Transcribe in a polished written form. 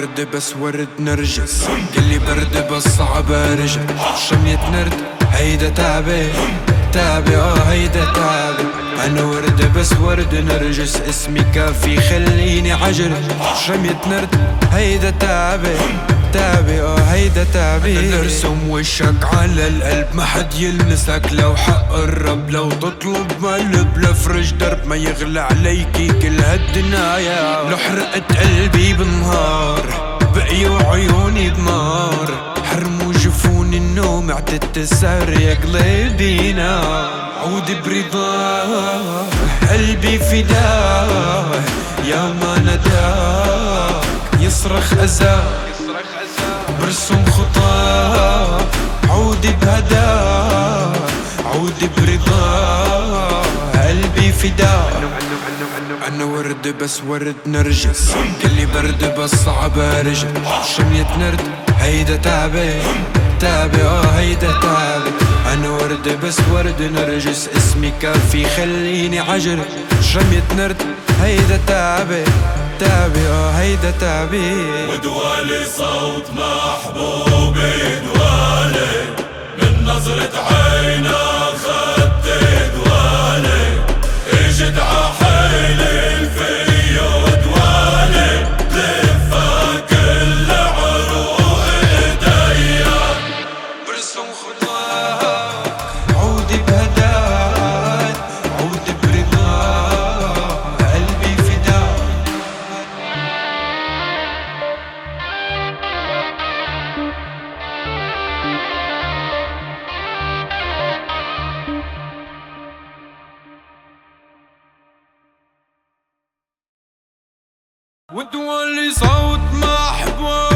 ورد بس ورد نرجس، قلي برد بس صعب ارجع. شمية نرد هيدا تعبي تعبي هيدا تعبي. انا ورد بس ورد نرجس، اسمي كافي خليني عجل. شمية نرد هيدا تعبي تعبي هيدا تعبي. انا ارسم وشك على القلب ما حد يلمسك، لو حق الرب لو تطلب مقلب. لفرج درب ما يغلى عليكي كل هالدنايا. لو حرقت قلبي بالنهار بقيوا عيوني بنار. حرموا جفوني النوم اعتدت السهر يا قلبي نار. عودي برضاه قلبي فداه، يا ما نداك يصرخ أذاه. برسم خطاه عودي بهداه، عودي برضاه قلبي فداه. انا ورد بس ورد نرجس، قلي برد بس صعب ارجع. شمية نرد هيدا تعبي تعبي هيدا تعبي. انا ورد بس ورد نرجس، اسمي كافي خليني عجل. شمية نرد هيدا تعبي تعبي هيدا تعبي. ودوالي صوت محبوبي دوالي، من نظرة عينه خدت دوالي. اجت عحيلي الفيو دوالي، لفا كل عروق ايديا. برسم خطاك عودي بهداك، عودي برضاك قلبي فداك. ودوالي صوت محبوب